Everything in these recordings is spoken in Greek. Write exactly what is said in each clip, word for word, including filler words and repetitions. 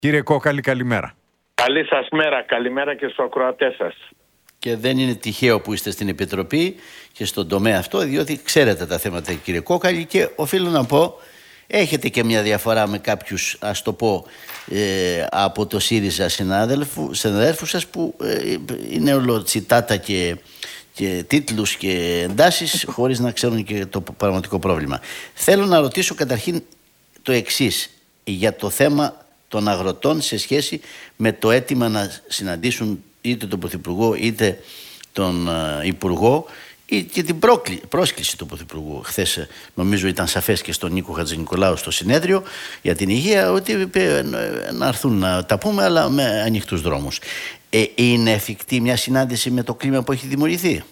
Κύριε Κόκαλη, καλημέρα. Καλή σας μέρα, καλημέρα και στους ακροατές σας. Και δεν είναι τυχαίο που είστε στην Επιτροπή και στον τομέα αυτό, διότι ξέρετε τα θέματα, κύριε Κόκαλη, και οφείλω να πω, έχετε και μια διαφορά με κάποιους, ας το πω, ε, από το ΣΥΡΙΖΑ συναδέλφους σας που ε, είναι όλο τσιτάτα και, και τίτλους και εντάσεις χωρίς να ξέρουν και το πραγματικό πρόβλημα. Θέλω να ρωτήσω καταρχήν το εξής για το θέμα των αγροτών σε σχέση με το αίτημα να συναντήσουν είτε τον Πρωθυπουργό είτε τον uh, Υπουργό ή και την πρόκλη, πρόσκληση του Πρωθυπουργού. Χθες νομίζω ήταν σαφές και στον Νίκο Χατζηνικολάου στο συνέδριο για την υγεία ότι είπε να έρθουν να τα πούμε, αλλά με ανοιχτούς δρόμους. Ε, είναι εφικτή μια συνάντηση με το κλίμα που έχει δημιουργηθεί?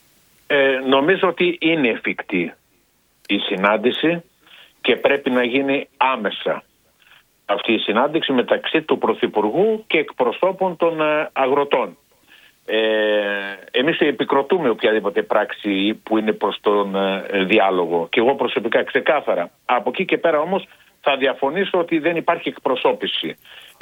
Ε, νομίζω ότι είναι εφικτή η συνάντηση και πρέπει να γίνει άμεσα αυτή η συνάντηση μεταξύ του Πρωθυπουργού και εκπροσώπων των αγροτών. Ε, εμείς επικροτούμε οποιαδήποτε πράξη που είναι προς τον ε, διάλογο και εγώ προσωπικά ξεκάθαρα. Από εκεί και πέρα όμως θα διαφωνήσω ότι δεν υπάρχει εκπροσώπηση,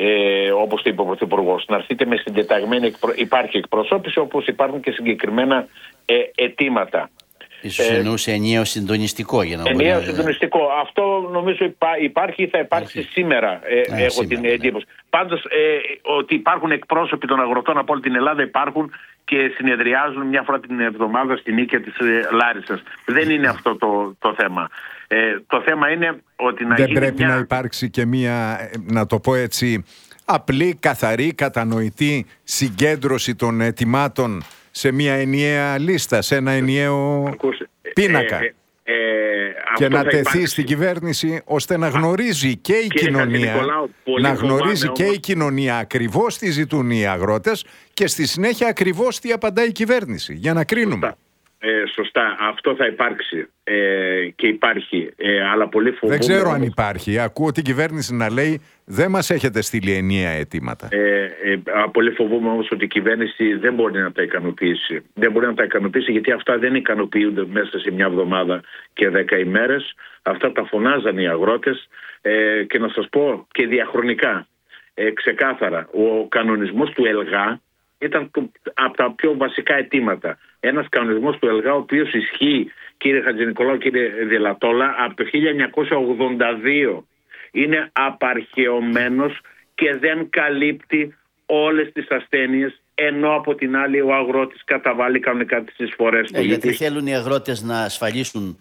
ε, όπως το είπε ο Πρωθυπουργός. Να έρθετε με συντεταγμένη εκπρο... υπάρχει εκπροσώπηση, όπως υπάρχουν και συγκεκριμένα ε, αιτήματα. Ίσως ε, εννοούσε ενιαίο συντονιστικό για να ενιαίο μπορεί... συντονιστικό. Αυτό νομίζω υπά, υπάρχει ή θα υπάρξει Άχι. σήμερα. Ε, Α, έχω σήμερα, την εντύπωση. Ναι. Πάντως ε, ότι υπάρχουν εκπρόσωποι των αγροτών από όλη την Ελλάδα υπάρχουν και συνεδριάζουν μια φορά την εβδομάδα στην οίκια της ε, Λάρισσας. Δεν είναι αυτό το, το θέμα. Ε, το θέμα είναι ότι να Δεν γίνει πρέπει μια... να υπάρξει και μια, να το πω έτσι, απλή, καθαρή, κατανοητή συγκέντρωση των αιτημάτων σε μια ενιαία λίστα, σε ένα ενιαίο Ακούσε, πίνακα ε, ε, ε, και να τεθεί υπάρξει στην κυβέρνηση ώστε να γνωρίζει και η Κύριε κοινωνία Νικολάου, να γνωρίζει και όμως η κοινωνία ακριβώς τι ζητούν οι αγρότες και στη συνέχεια ακριβώς τι απαντάει η κυβέρνηση για να κρίνουμε. Σωστά, ε, σωστά. Αυτό θα υπάρξει ε, και υπάρχει, ε, αλλά πολύ φοβούμαι. Δεν ξέρω όμως αν υπάρχει. Ακούω την κυβέρνηση να λέει δεν μας έχετε στείλει ενιαία αιτήματα. Ε, ε, πολύ φοβούμαι όμως ότι η κυβέρνηση δεν μπορεί να τα ικανοποιήσει. Δεν μπορεί να τα ικανοποιήσει γιατί αυτά δεν ικανοποιούνται μέσα σε μια εβδομάδα και δέκα ημέρες. Αυτά τα φωνάζαν οι αγρότες ε, και να σας πω και διαχρονικά. Ε, ξεκάθαρα, ο κανονισμός του ΕΛΓΑ ήταν το, από τα πιο βασικά αιτήματα. Ένας κανονισμός του ΕΛΓΑ ο οποίος ισχύει, κύριε Χατζηνικολάου, κύριε Δελατόλα, από το χίλια εννιακόσια ογδόντα δύο. Είναι απαρχαιωμένος και δεν καλύπτει όλες τις ασθένειες, ενώ από την άλλη ο αγρότης καταβάλει κανονικά τις εισφορές του. Ε, γιατί θέλουν οι αγρότες να ασφαλίσουν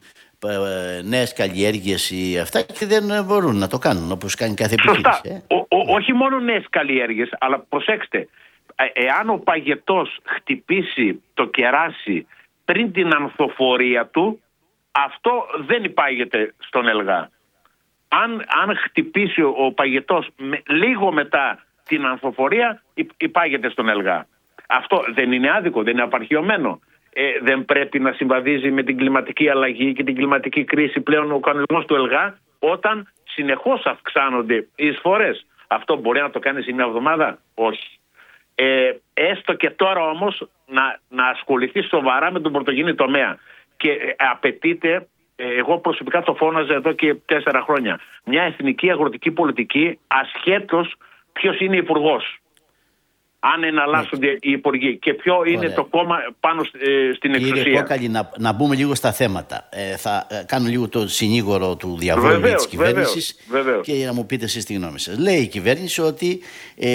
ε, νέες καλλιέργειες ή αυτά και δεν μπορούν να το κάνουν όπως κάνει κάθε επιχείρηση. Ε. Ο, ο, όχι μόνο νέες καλλιέργειες, αλλά προσέξτε, ε, εάν ο παγετός χτυπήσει το κεράσι πριν την ανθοφορία του, αυτό δεν υπάγεται στον ΕΛΓΑ. Αν, αν χτυπήσει ο, ο παγετός με, λίγο μετά την ανθοφορία, υπάγεται στον ΕΛΓΑ. Αυτό δεν είναι άδικο, δεν είναι απαρχαιωμένο. Ε, δεν πρέπει να συμβαδίζει με την κλιματική αλλαγή και την κλιματική κρίση πλέον ο κανονισμός του ΕΛΓΑ όταν συνεχώς αυξάνονται οι εισφορές. Αυτό μπορεί να το κάνει σε μια εβδομάδα? Όχι. Ε, έστω και τώρα όμως να, να ασχοληθεί σοβαρά με τον πρωτογενή τομέα. Και ε, απαιτείται, εγώ προσωπικά το φώναζα εδώ και τέσσερα χρόνια, μια εθνική αγροτική πολιτική ασχέτως ποιος είναι υπουργός. Αν εναλλάσσονται ναι. οι υπουργοί και ποιο είναι Ωραία. το κόμμα πάνω ε, στην εξουσία. Κύριε Κόκαλη, να, να μπούμε λίγο στα θέματα. Ε, θα ε, κάνω λίγο το συνήγορο του διαβόλου της κυβέρνησης και να μου πείτε εσείς τη γνώμη σας. Λέει η κυβέρνηση ότι ε,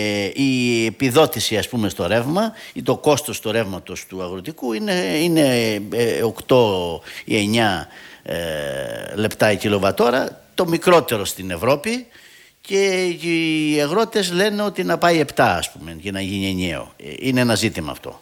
η επιδότηση, ας πούμε, στο ρεύμα ή το κόστος του ρεύματος του αγροτικού είναι, είναι ε, οκτώ ή εννιά ε, λεπτά η κιλοβατόρα, το μικρότερο στην Ευρώπη. Και οι αγρότες λένε ότι να πάει επτά, ας πούμε, για να γίνει ενιαίο. Είναι ένα ζήτημα αυτό.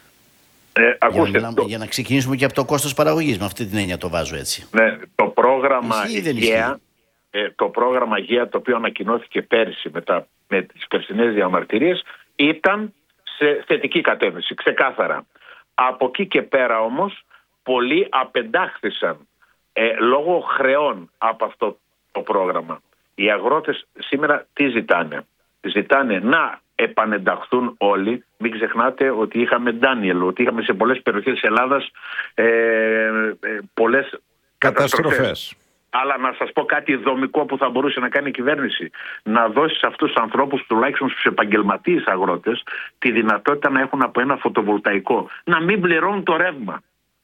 Ε, ακούστε, για, να, το... για να ξεκινήσουμε και από το κόστος παραγωγής. Με αυτή την έννοια το βάζω έτσι. Ναι, το πρόγραμμα Γεία, ε, το πρόγραμμα Γεία, το οποίο ανακοινώθηκε πέρσι με, τα, με τις περσινές διαμαρτυρίες, ήταν σε θετική κατεύθυνση, ξεκάθαρα. Από εκεί και πέρα όμως, πολλοί απεντάχθησαν ε, λόγω χρεών από αυτό το πρόγραμμα. Οι αγρότες σήμερα τι ζητάνε? Ζητάνε να επανενταχθούν όλοι. Μην ξεχνάτε ότι είχαμε Ντάνιελ, ότι είχαμε σε πολλές περιοχές της Ελλάδας ε, ε, πολλές καταστροφές. Αλλά να σας πω κάτι δομικό που θα μπορούσε να κάνει η κυβέρνηση. Να δώσει σε αυτούς τους ανθρώπους, τουλάχιστον στους επαγγελματίες αγρότες, τη δυνατότητα να έχουν από ένα φωτοβολταϊκό. Να μην πληρώνουν το ρεύμα.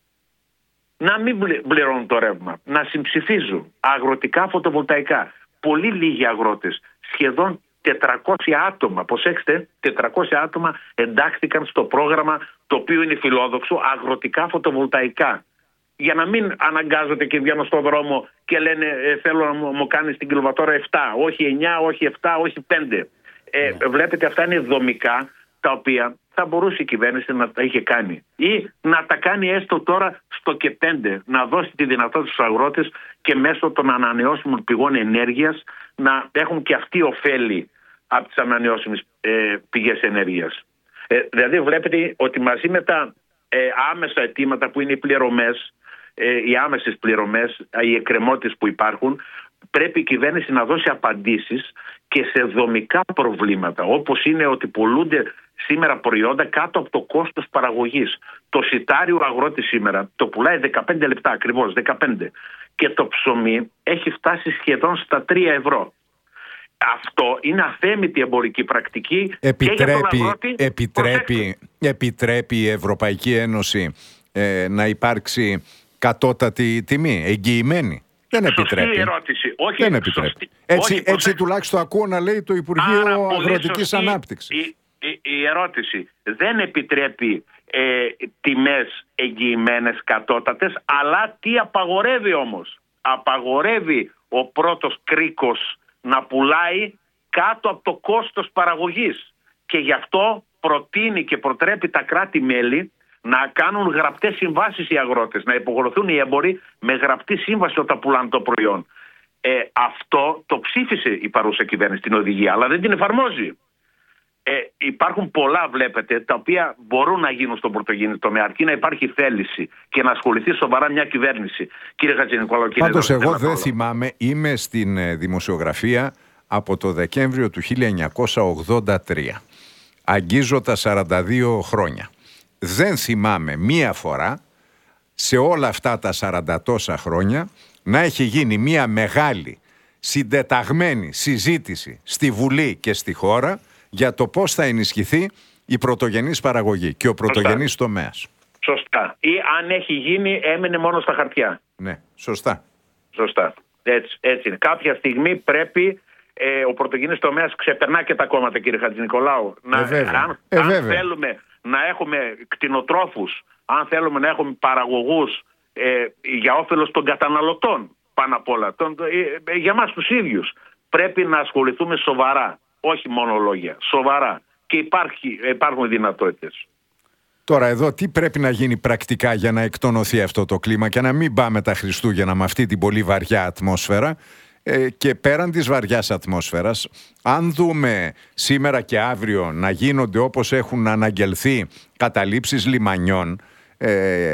Να μην πληρώνουν το ρεύμα. Να συμψηφίζουν αγροτικά φωτοβολταϊκά. Πολύ λίγοι αγρότες, σχεδόν τετρακόσια άτομα, προσέξτε, τετρακόσια άτομα εντάχθηκαν στο πρόγραμμα, το οποίο είναι φιλόδοξο, αγροτικά φωτοβολταϊκά. Για να μην αναγκάζονται και βγαίνουν στον δρόμο και λένε ε, θέλω να μου, μου κάνεις την κιλοβατόρα επτά, όχι εννιά, όχι επτά, όχι πέντε. Ε, yeah. Βλέπετε, αυτά είναι δομικά τα οποία θα μπορούσε η κυβέρνηση να τα είχε κάνει. Ή να τα κάνει έστω τώρα στο και πέντε, να δώσει τη δυνατότητα στους αγρότες και μέσω των ανανεώσιμων πηγών ενέργειας να έχουν και αυτοί ωφέλη από τις ανανεώσιμες ε, πηγές ενέργειας. Ε, δηλαδή βλέπετε ότι μαζί με τα ε, άμεσα αιτήματα που είναι οι πληρωμές, ε, οι άμεσες πληρωμές, οι εκκρεμότητες που υπάρχουν, πρέπει η κυβέρνηση να δώσει απαντήσεις και σε δομικά προβλήματα, όπως είναι ότι πουλούνται σήμερα προϊόντα κάτω από το κόστος παραγωγής. Το σιτάριο αγρότη σήμερα το πουλάει δεκαπέντε λεπτά ακριβώς, δεκαπέντε. Και το ψωμί έχει φτάσει σχεδόν στα τρία ευρώ. Αυτό είναι αθέμητη εμπορική πρακτική. Επιτρέπει, και για τον αγρότη, επιτρέπει, επιτρέπει η Ευρωπαϊκή Ένωση ε, να υπάρξει κατώτατη τιμή, εγγυημένη. Δεν επιτρέπει. Σωστή ερώτηση. Όχι, Δεν επιτρέπει. Σωστή. Έτσι, Όχι, έτσι τουλάχιστον ακούω να λέει το Υπουργείο Άρα, Αγροτικής Ανάπτυξης. Η, η, η ερώτηση δεν επιτρέπει ε, τιμές εγγυημένες κατώτατες, αλλά τι απαγορεύει όμως? Απαγορεύει ο πρώτος κρίκος να πουλάει κάτω από το κόστος παραγωγής. Και γι' αυτό προτείνει και προτρέπει τα κράτη-μέλη να κάνουν γραπτές συμβάσεις οι αγρότες, να υπογραφούν οι έμποροι με γραπτή σύμβαση όταν πουλάνε το προϊόν. Ε, αυτό το ψήφισε η παρούσα κυβέρνηση την οδηγία, αλλά δεν την εφαρμόζει. Ε, υπάρχουν πολλά, βλέπετε, τα οποία μπορούν να γίνουν στον πρωτογενή τομέα, αρκεί να υπάρχει θέληση και να ασχοληθεί σοβαρά μια κυβέρνηση. Κύριε Χατζηνικολάου, κύριε Πάντως εγώ δεν θυμάμαι, είμαι στην δημοσιογραφία από το Δεκέμβριο του χίλια εννιακόσια ογδόντα τρία. Αγγίζω τα σαράντα δύο χρόνια. Δεν θυμάμαι μία φορά σε όλα αυτά τα σαράντα τόσα χρόνια να έχει γίνει μία μεγάλη συντεταγμένη συζήτηση στη Βουλή και στη χώρα για το πώς θα ενισχυθεί η πρωτογενής παραγωγή και ο πρωτογενής σωστά. τομέας. Σωστά. Ή αν έχει γίνει έμεινε μόνο στα χαρτιά. Ναι, σωστά. Σωστά. Έτσι, έτσι είναι. Κάποια στιγμή πρέπει ε, ο πρωτογενής τομέας ξεπερνά και τα κόμματα, κύριε Χατζηνικολάου. Να, ε, αν ε, αν θέλουμε να έχουμε κτηνοτρόφους, αν θέλουμε να έχουμε παραγωγούς ε, για όφελος των καταναλωτών πάνω απ' όλα, τον, ε, ε, για μας τους ίδιους, πρέπει να ασχοληθούμε σοβαρά, όχι μόνο λόγια, σοβαρά. Και υπάρχει, υπάρχουν δυνατότητες. Τώρα εδώ τι πρέπει να γίνει πρακτικά για να εκτονωθεί αυτό το κλίμα και να μην πάμε τα Χριστούγεννα με αυτή την πολύ βαριά ατμόσφαιρα? Ε, και πέραν της βαριάς ατμόσφαιρας, αν δούμε σήμερα και αύριο να γίνονται όπως έχουν αναγγελθεί καταλήψεις λιμανιών, ε,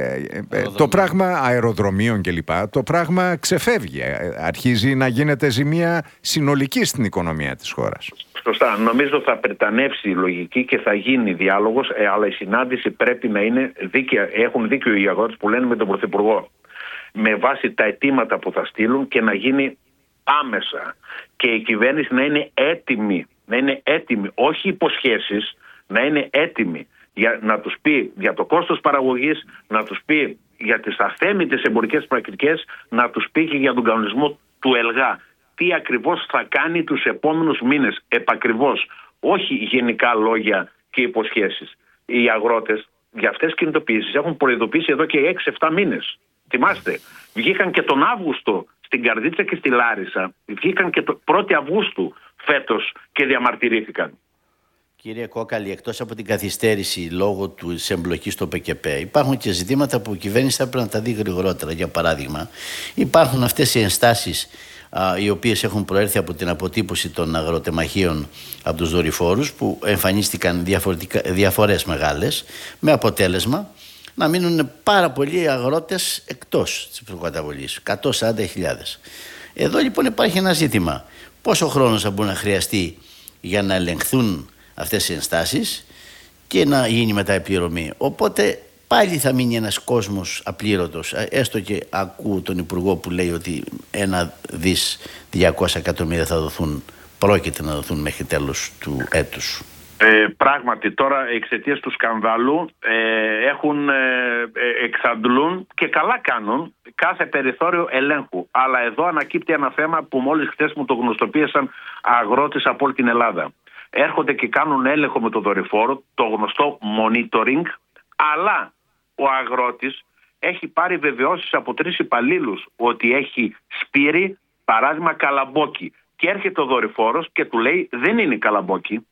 ε, το πράγμα αεροδρομίων κλπ, το πράγμα ξεφεύγει. Αρχίζει να γίνεται ζημία συνολική στην οικονομία της χώρας. Σωστά. Νομίζω θα πρετανεύσει η λογική και θα γίνει διάλογος, ε, αλλά η συνάντηση πρέπει να είναι δίκαια. Έχουν δίκιο οι αγρότες που λένε με τον Πρωθυπουργό, με βάση τα αιτήματα που θα στείλουν, και να γίνει άμεσα. Και η κυβέρνηση να είναι έτοιμη, να είναι έτοιμη, όχι υποσχέσεις, να είναι έτοιμη για να τους πει για το κόστος παραγωγής, να τους πει για τις αθέμητες εμπορικές πρακτικές, να τους πει και για τον κανονισμό του ΕΛΓΑ. Τι ακριβώς θα κάνει τους επόμενους μήνες, επακριβώς, όχι γενικά λόγια και υποσχέσεις. Οι αγρότες για αυτές τις κινητοποιήσεις έχουν προειδοποιήσει εδώ και έξι εφτά μήνες. Θυμάστε, βγήκαν και τον Αύγουστο στην Καρδίτσα και στη Λάρισα, βγήκαν και το πρώτο Αυγούστου φέτος και διαμαρτυρήθηκαν. Κύριε Κόκαλη, εκτός από την καθυστέρηση λόγω του εμπλοκής στο ΠΚΠ, υπάρχουν και ζητήματα που η κυβέρνηση θα πρέπει να τα δει γρηγορότερα. Για παράδειγμα, υπάρχουν αυτές οι ενστάσεις α, οι οποίες έχουν προέρθει από την αποτύπωση των αγροτεμαχίων από τους δορυφόρους, που εμφανίστηκαν διαφορές μεγάλες, με αποτέλεσμα να μείνουν πάρα πολλοί αγρότες εκτός της προκαταβολής, εκατόν σαράντα χιλιάδες. Εδώ λοιπόν υπάρχει ένα ζήτημα. Πόσο χρόνος θα μπορεί να χρειαστεί για να ελεγχθούν αυτές οι ενστάσεις και να γίνει μετά η πληρωμή? Οπότε πάλι θα μείνει ένας κόσμος απλήρωτος. Έστω και ακούω τον Υπουργό που λέει ότι ένα δις διακόσια εκατομμύρια θα δοθούν, πρόκειται να δοθούν μέχρι τέλος του έτους. Ε, πράγματι τώρα εξαιτίας του σκανδάλου ε, έχουν ε, ε, εξαντλούν και καλά κάνουν κάθε περιθώριο ελέγχου. Αλλά εδώ ανακύπτει ένα θέμα που μόλις χθες μου το γνωστοποίησαν αγρότες από όλη την Ελλάδα. Έρχονται και κάνουν έλεγχο με το δορυφόρο, το γνωστό monitoring, αλλά ο αγρότης έχει πάρει βεβαιώσεις από τρεις υπαλλήλους ότι έχει σπείρει, παράδειγμα, καλαμπόκι. Και έρχεται ο δορυφόρος και του λέει δεν είναι καλαμπόκι.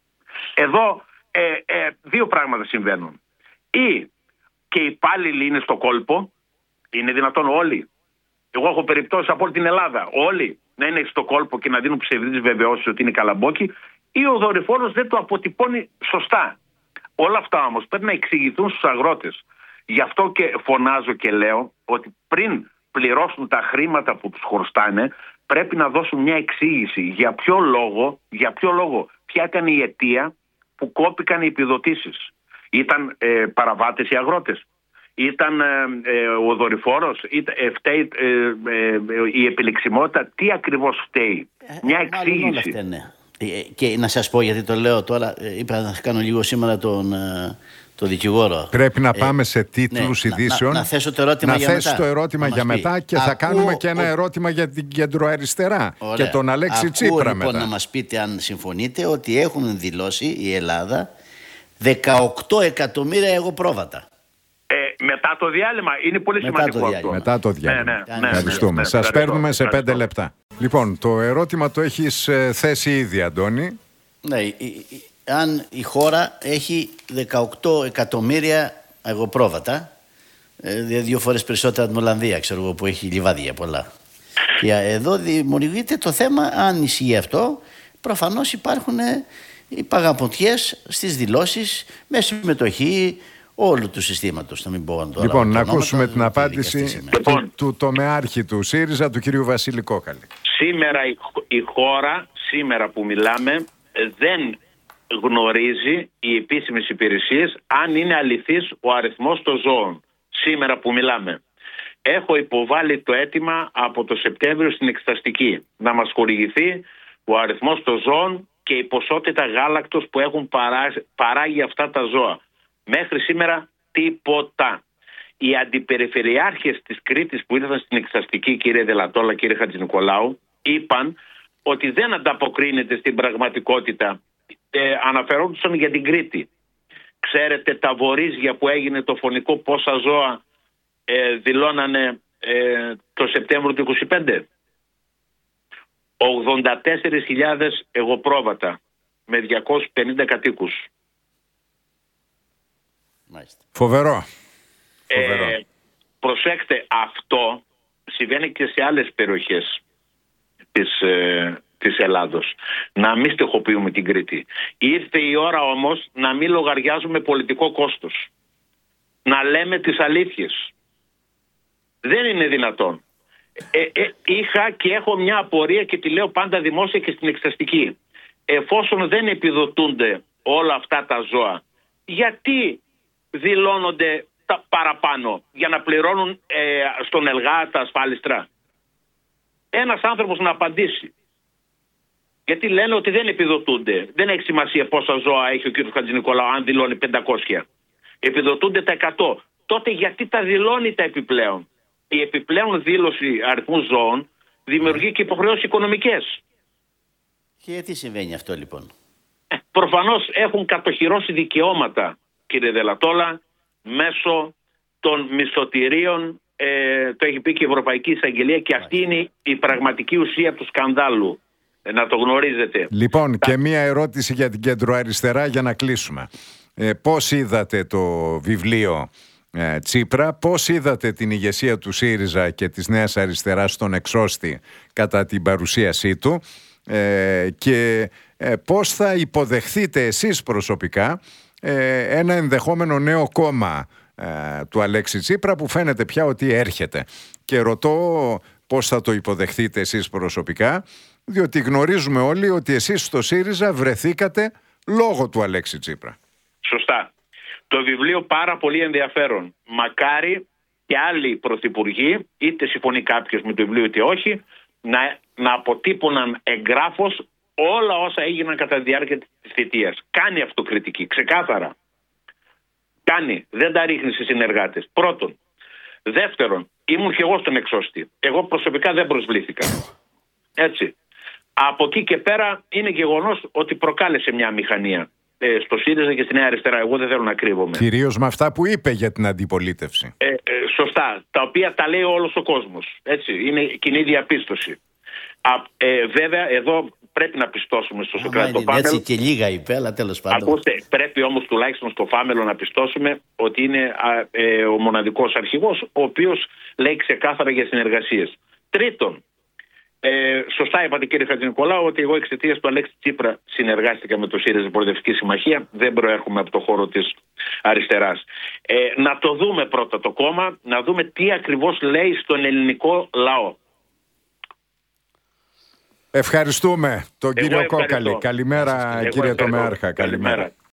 Εδώ ε, ε, δύο πράγματα συμβαίνουν. Ή και οι υπάλληλοι είναι στο κόλπο, είναι δυνατόν όλοι. Εγώ έχω περιπτώσεις από όλη την Ελλάδα. Όλοι να είναι στο κόλπο και να δίνουν ψευδείς βεβαιώσεις ότι είναι καλαμπόκι, ή ο δορυφόρος δεν το αποτυπώνει σωστά. Όλα αυτά όμως πρέπει να εξηγηθούν στους αγρότες. Γι' αυτό και φωνάζω και λέω ότι πριν πληρώσουν τα χρήματα που τους χρωστάνε, πρέπει να δώσουν μια εξήγηση για ποιο λόγο, για ποιο λόγο, ποια ήταν η αιτία που κόπηκαν οι επιδοτήσεις. Ήταν ε, παραβάτες οι αγρότες, ήταν ε, ε, ο δορυφόρος, ήταν, ε, φταίει ε, ε, η επιλεξιμότητα, τι ακριβώς φταίει. Ε, μια εξήγηση. Όλα ναι. Και να σας πω γιατί το λέω τώρα, είπα να κάνω λίγο σήμερα τον, τον δικηγόρο. Πρέπει να πάμε σε τίτλους ναι, ειδήσεων. Να, να θέσω το ερώτημα να για θέσει μετά. το ερώτημα για μετά και Ακούω, θα κάνουμε και ένα ο... ερώτημα για την κεντροαριστερά. Ωραία. Και τον Αλέξη Ακούω, Τσίπρα λοιπόν, μετά. Να μας πείτε αν συμφωνείτε ότι έχουν δηλώσει η Ελλάδα δεκαοκτώ εκατομμύρια εγωπρόβατα. Ε, μετά το διάλειμμα είναι πολύ μετά σημαντικό το αυτό. Μετά το διάλειμμα. Ναι, ναι, ναι, Ευχαριστούμε. ναι, ναι, Σας ναι, παίρνουμε ναι, σε ναι, πέντε ναι. λεπτά. Λοιπόν, το ερώτημα το έχεις θέσει ήδη, Αντώνη. Ναι, αν η χώρα έχει δεκαοκτώ εκατομμύρια εγωπρόβατα, δύο φορές περισσότερα από την Ολλανδία, ξέρω εγώ, που έχει λιβάδια πολλά. Και εδώ δημιουργείται το θέμα, αν ισχύει αυτό, προφανώς υπάρχουν οι παγαποντιές στις δηλώσεις με συμμετοχή όλου του συστήματος. Να μην πω τώρα. Λοιπόν, να ακούσουμε την απάντηση του, του τομεάρχη του ΣΥΡΙΖΑ, του κυρίου Βασίλη Κόκαλη. Σήμερα η, η χώρα, σήμερα που μιλάμε, δεν γνωρίζει οι επίσημες υπηρεσίες αν είναι αληθής ο αριθμός των ζώων. Σήμερα που μιλάμε. Έχω υποβάλει το αίτημα από το Σεπτέμβριο στην Εξεταστική να μας χορηγηθεί ο αριθμός των ζώων και η ποσότητα γάλακτος που έχουν παράγει αυτά τα ζώα. Μέχρι σήμερα τίποτα. Οι αντιπεριφερειάρχες της Κρήτης που ήρθαν στην Εξεταστική, κύριε Δελατόλα, κύριε Χατζηνικολάου, είπαν ότι δεν ανταποκρίνεται στην πραγματικότητα. Ε, αναφερόντουσαν για την Κρήτη. Ξέρετε τα βορίζια που έγινε το φωνικό πόσα ζώα ε, δηλώνανε ε, το Σεπτέμβριο του είκοσι πέντε? ογδόντα τέσσερις χιλιάδες εγωπρόβατα με διακόσιους πενήντα κατοίκους. Φοβερό. Ε, προσέξτε, αυτό συμβαίνει και σε άλλες περιοχές της, ε, της Ελλάδος. Να μην στεχοποιούμε την Κρήτη. Ήρθε η ώρα όμως να μην λογαριάζουμε πολιτικό κόστος. Να λέμε τις αλήθειες. Δεν είναι δυνατόν. Ε, ε, είχα και έχω μια απορία και τη λέω πάντα δημόσια και στην Εξεταστική. Εφόσον δεν επιδοτούνται όλα αυτά τα ζώα, γιατί δηλώνονται τα παραπάνω για να πληρώνουν ε, στον ΕΛΓΑ τα ασφάλιστρα? Ένας άνθρωπος να απαντήσει. Γιατί λένε ότι δεν επιδοτούνται. Δεν έχει σημασία πόσα ζώα έχει ο κ. Χατζηνικολάου αν δηλώνει πεντακόσια. Επιδοτούνται τα εκατό. Τότε γιατί τα δηλώνει τα επιπλέον? Η επιπλέον δήλωση αριθμού ζώων δημιουργεί και υποχρεώσεις οικονομικές. Και τι συμβαίνει αυτό λοιπόν? Ε, προφανώς έχουν κατοχυρώσει δικαιώματα, κύριε Δελατόλα, μέσω των μισθωτηρίων. Ε, το έχει πει και η Ευρωπαϊκή Εισαγγελία και αυτή είναι η πραγματική ουσία του σκανδάλου. Ε, να το γνωρίζετε. Λοιπόν, Τα... και μία ερώτηση για την κεντροαριστερά για να κλείσουμε. Ε, πώς είδατε το βιβλίο ε, Τσίπρα, πώς είδατε την ηγεσία του ΣΥΡΙΖΑ και της Νέας Αριστεράς στον εξώστη κατά την παρουσίασή του ε, και ε, πώς θα υποδεχθείτε εσείς προσωπικά ε, ένα ενδεχόμενο νέο κόμμα ε, του Αλέξη Τσίπρα που φαίνεται πια ότι έρχεται. Και ρωτώ πώς θα το υποδεχθείτε εσείς προσωπικά, διότι γνωρίζουμε όλοι ότι εσείς στο ΣΥΡΙΖΑ βρεθήκατε λόγω του Αλέξη Τσίπρα. Σωστά. Το Το βιβλίο πάρα πολύ ενδιαφέρον. Μακάρι και άλλοι πρωθυπουργοί, είτε συμφωνεί κάποιος με το βιβλίο είτε όχι, να, να αποτύπωναν εγγράφος όλα όσα έγιναν κατά τη διάρκεια της θητείας. Κάνει αυτοκριτική, ξεκάθαρα. Κάνει, δεν τα ρίχνει σε συνεργάτες. Πρώτον. Δεύτερον, ήμουν και εγώ στον εξώστη. Εγώ προσωπικά δεν προσβλήθηκα. Έτσι. Από εκεί και πέρα είναι γεγονός ότι προκάλεσε μια μηχανία ε, στο ΣΥΡΙΖΑ και στη Νέα Αριστερά. Εγώ δεν θέλω να κρύβομαι. Κυρίως με αυτά που είπε για την αντιπολίτευση. Ε, ε, σωστά. Τα οποία τα λέει όλος ο κόσμος. Έτσι. Είναι κοινή διαπίστωση. Α, ε, βέβαια, εδώ πρέπει να πιστώσουμε στο Σοκράτη Πάμελο. Έτσι και λίγα είπε, αλλά τέλος πάντων. Ακούστε, πρέπει όμως τουλάχιστον στο Πάμελο να πιστώσουμε ότι είναι α, ε, ο μοναδικός αρχηγός, ο οποίος λέει ξεκάθαρα για συνεργασίες. Τρίτον, ε, σωστά είπατε κύριε Χατζηνικολάου ότι εγώ εξαιτίας του Αλέξη Τσίπρα συνεργάστηκα με το ΣΥΡΙΖΑ Προοδευτική Συμμαχία. Δεν προέρχομαι από το χώρο της αριστεράς. Ε, να το δούμε πρώτα το κόμμα, να δούμε τι ακριβώς λέει στον ελληνικό λαό. Ευχαριστούμε τον Εγώ κύριο ευχαριστώ. Κόκαλη. Καλημέρα Εγώ κύριε ευχαριστώ. Τομεάρχα. Καλημέρα. Καλημέρα.